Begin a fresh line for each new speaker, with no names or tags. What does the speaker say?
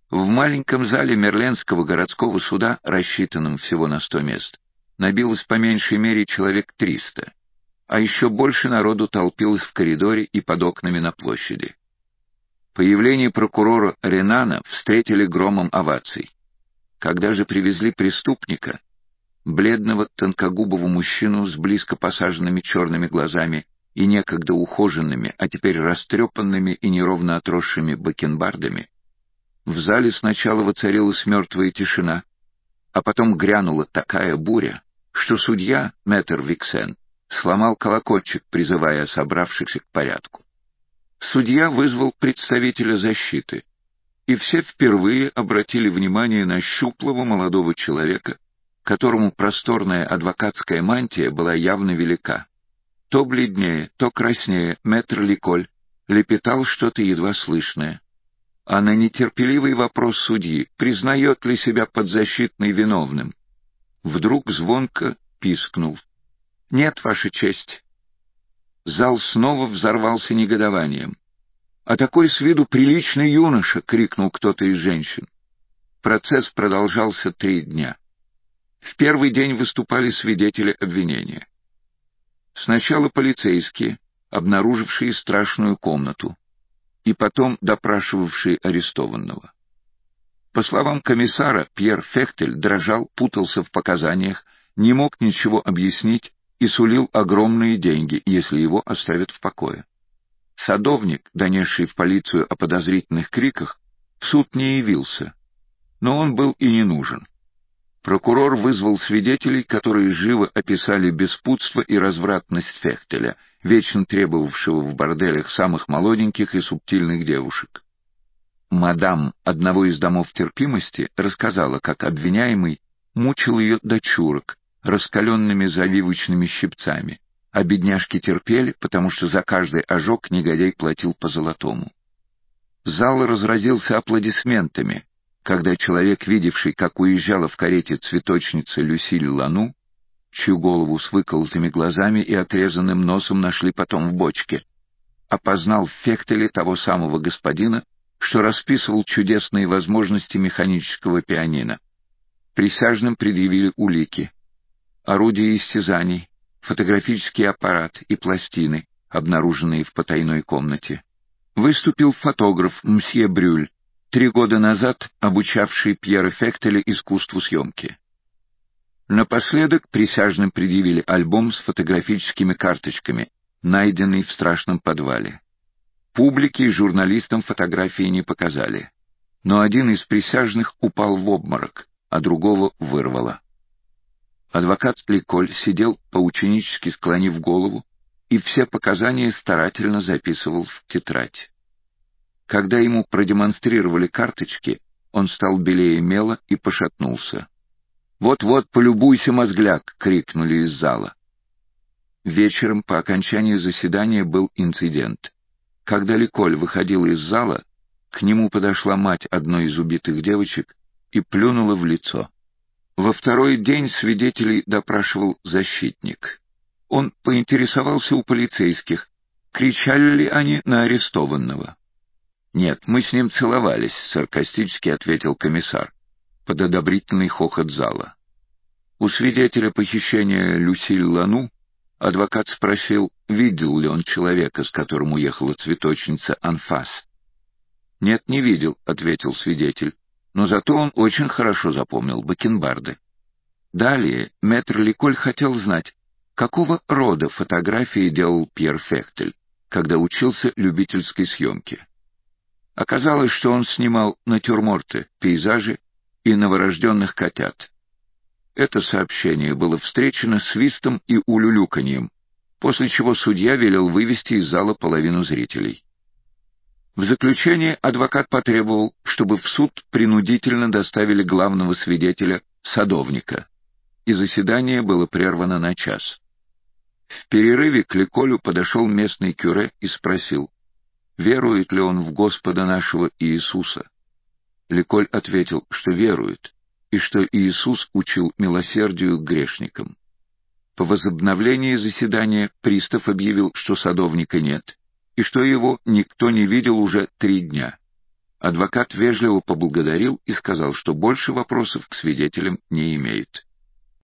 В маленьком зале Мерленского городского суда, рассчитанном всего на 100 мест, набилось по меньшей мере человек 300, а еще больше народу толпилось в коридоре и под окнами на площади. Появление прокурора Ренана встретили громом оваций. Когда же привезли преступника, бледного тонкогубого мужчину с близко посаженными черными глазами и некогда ухоженными, а теперь растрепанными и неровно отросшими бакенбардами, в зале сначала воцарилась мертвая тишина, а потом грянула такая буря, что судья, мэтр Виксен, сломал колокольчик, призывая собравшихся к порядку. Судья вызвал представителя защиты, и все впервые обратили внимание на щуплого молодого человека, которому просторная адвокатская мантия была явно велика. То бледнее, то краснее мэтр Ликоль лепетал что-то едва слышное. А на нетерпеливый вопрос судьи, признает ли себя подзащитный виновным, вдруг звонко пискнул: «Нет, Ваша честь». Зал снова взорвался негодованием. «А такой с виду приличный юноша!» — крикнул кто-то из женщин. Процесс продолжался 3 дня. В первый день выступали свидетели обвинения. Сначала полицейские, обнаружившие страшную комнату, и потом допрашивавшие арестованного. По словам комиссара, Пьер Фехтель дрожал, путался в показаниях, не мог ничего объяснить и сулил огромные деньги, если его оставят в покое. Садовник, донесший в полицию о подозрительных криках, в суд не явился, но он был и не нужен. Прокурор вызвал свидетелей, которые живо описали беспутство и развратность Фехтеля, вечно требовавшего в борделях самых молоденьких и субтильных девушек. Мадам одного из домов терпимости рассказала, как обвиняемый мучил ее дочурок раскаленными завивочными щипцами, а бедняжки терпели, потому что за каждый ожог негодяй платил по золотому. Зал разразился аплодисментами, когда человек, видевший, как уезжала в карете цветочница Люсиль Лану, чью голову с выколотыми глазами и отрезанным носом нашли потом в бочке, опознал в Фехтеле того самого господина, что расписывал чудесные возможности механического пианино. Присяжным предъявили улики: орудия истязаний, фотографический аппарат и пластины, обнаруженные в потайной комнате. Выступил фотограф мсье Брюль, 3 года назад обучавший Пьера Фехтеля искусству съемки. Напоследок присяжным предъявили альбом с фотографическими карточками, найденный в страшном подвале. Публике и журналистам фотографии не показали, но один из присяжных упал в обморок, а другого вырвало. Адвокат Ликоль сидел, поученически склонив голову, и все показания старательно записывал в тетрадь. Когда ему продемонстрировали карточки, он стал белее мела и пошатнулся. «Вот-вот, полюбуйся, мозгляк!» — крикнули из зала. Вечером по окончании заседания был инцидент. Когда Ликоль выходил из зала, к нему подошла мать одной из убитых девочек и плюнула в лицо. Во второй день свидетелей допрашивал защитник. Он поинтересовался у полицейских, кричали ли они на арестованного. «Нет, мы с ним целовались», — саркастически ответил комиссар, под одобрительный хохот зала. У свидетеля похищения Люсиль Лану адвокат спросил, видел ли он человека, с которым уехала цветочница Анфас. «Нет, не видел», — ответил свидетель, но зато он очень хорошо запомнил бакенбарды. Далее мэтр Ликоль хотел знать, какого рода фотографии делал Пьер Фехтель, когда учился любительской съемке. Оказалось, что он снимал натюрморты, пейзажи и новорожденных котят. Это сообщение было встречено свистом и улюлюканьем, после чего судья велел вывести из зала половину зрителей. В заключение адвокат потребовал, чтобы в суд принудительно доставили главного свидетеля, садовника, и заседание было прервано на час. В перерыве к Ликолю подошел местный кюре и спросил, верует ли он в Господа нашего Иисуса. Ликоль ответил, что верует, и что Иисус учил милосердию к грешникам. По возобновлении заседания пристав объявил, что садовника нет, и что его никто не видел уже 3 дня. Адвокат вежливо поблагодарил и сказал, что больше вопросов к свидетелям не имеет.